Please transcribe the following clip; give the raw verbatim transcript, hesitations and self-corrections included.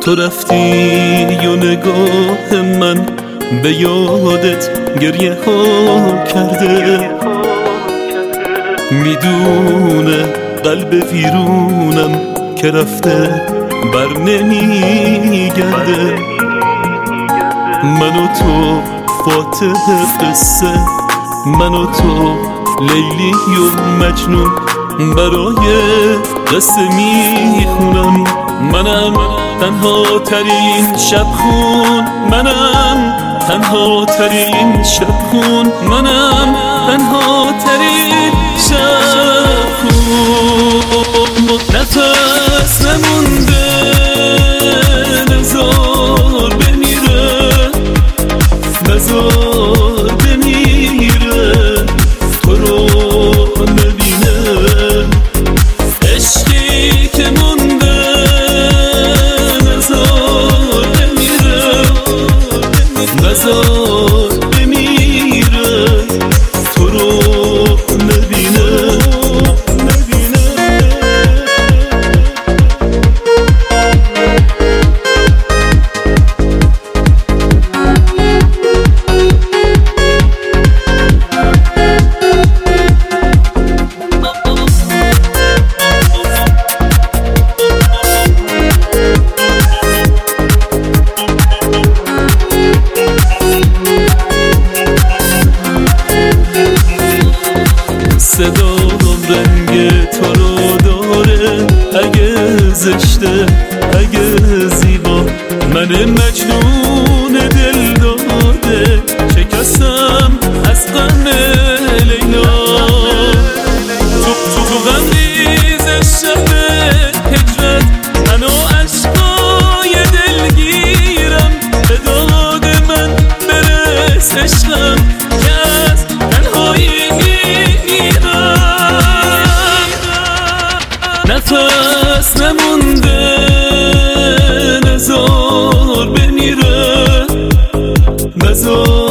تو رفتی و نگاه من به یادت گریه ها کرده، میدونه قلب ویرونم که رفته بر نمیگرده. من و تو فاتح قصه، من و تو لیلی و مجنون، برای قصه میخونم. منم تنها ترین شبخون، منم تنها ترین شبخون، منم تنها ترین شبخون. نفس نمونده نزار بمیره، نزار بمیره تو رو نبینه. عشقی که مونده نزار بمیره، نزار بمیره تو رو نبینه. صدام رنگ تو رو داره، اگه زشته اگه زیبا، من مجنون دل داده شکستم از غم لیلا. تو تو غم ریز شب هجرت، من و عشقای دلگیرم، به داد من برس عشقم که از تنهایی نفس نمونده نزار بمیره، نزار